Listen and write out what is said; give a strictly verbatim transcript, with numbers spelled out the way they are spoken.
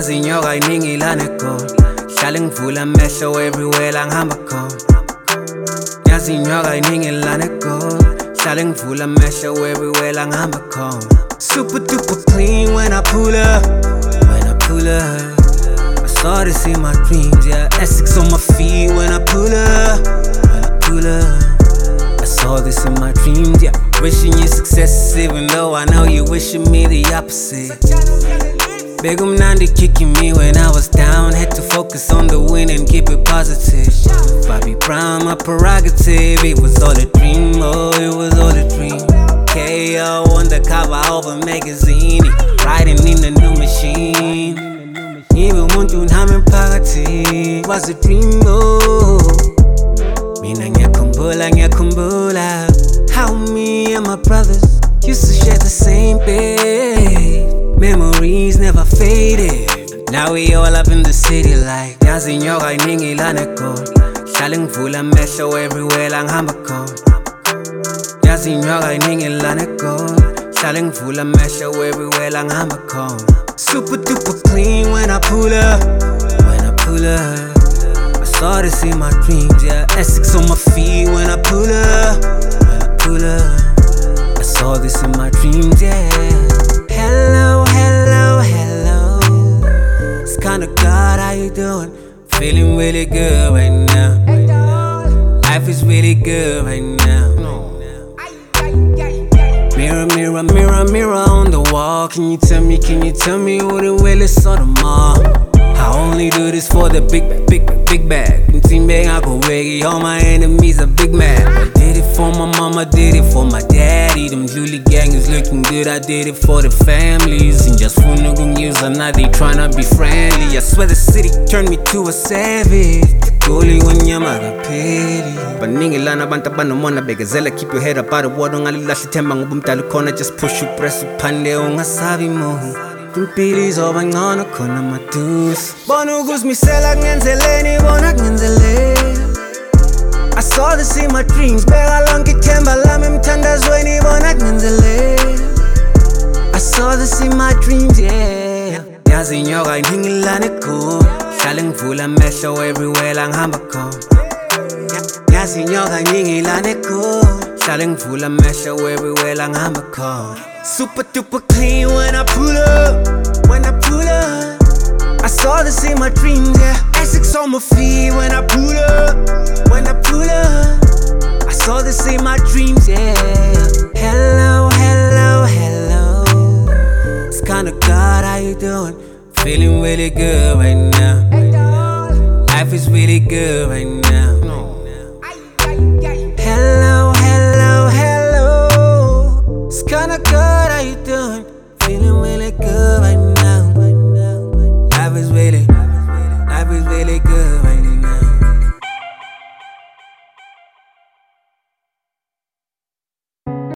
Yazi inyoka iningi lana eGoli Hlale ngivula amehlo everywhere la ngihamba khona Yazi inyoka iningi lana eGoli Hlale ngivula amehlo everywhere la ngihamba khona Super duper clean when I pull up When I pull up I saw this in my dreams, yeah Essex on my feet when I pull up When I pull up I saw this in my dreams, yeah Wishing you success even though I know you wishing me the opposite Big umnandi kicking me when I was down Had to focus on the win and keep it positive Bobby Brown, my prerogative It was all a dream, oh it was all a dream K O on the cover of a magazine Riding in the new machine Even umuntu nami emphakathini Was a dream, oh Mina ngiyakhumbula, ngiyakhumbula How me and my brothers used to share the same bed Memories never faded Now we all up in the city like Yazi inyoka iningi lana eGoli Hlale ngivula amehlo everywhere la ngihamba khona Yazi inyoka iningi lana eGoli Hlale ngivula amehlo everywhere la ngihamba khona Super duper clean when I pull up When I pull up I saw this in my dreams, yeah Essex on my feet when I pull up When I pull up I saw this in my dreams, yeah Hello, hello, hello It's kinda God, how you doing? Feeling really good right now Life is really good right now Mirror, mirror, mirror, mirror on the wall Can you tell me, can you tell me what it really saw tomorrow? I only do this for the big bag, big bag, big bag Team bag, I go wiggy, all my enemies are big mad I did it for my mama, did it for my daddy Them Luli gang is looking good, I did it for the families And just for nigga news, and now they tryna be friendly I swear the city turned me to a savage Goli wanyama kapeli Baningi lana banta banomona begazela Keep your head up out of water Ngalilahli themba ngoba umdala ukhona Just push upress uphande ungasabi mohu Impili zoba ngcono khona madusi Bona ukuzimisela kungenzeleni bona kungenzeleni I saw this in my dreams Beka lonke ithemba lami emthandazweni bona kungenzeleni I saw this in my dreams, yeah Yazi inyoka iningi lana eGoli Hlale ngivula amehlo everywhere la ngihamba khona Yazi inyoka iningi lana eGoli Hlale ngivula amehlo everywhere la ngihamba khona Super duper clean when I pull up When I pull up I saw this in my dreams, yeah Essex on my feet when I pull up When I pull up I saw this in my dreams, yeah Hello, hello, hello It's kinda God, how you doing? Feeling really good right now Life is really good right now Hello, hello, hello It's kinda good, how you doing? Feeling really good right now Life is really, life is really good right now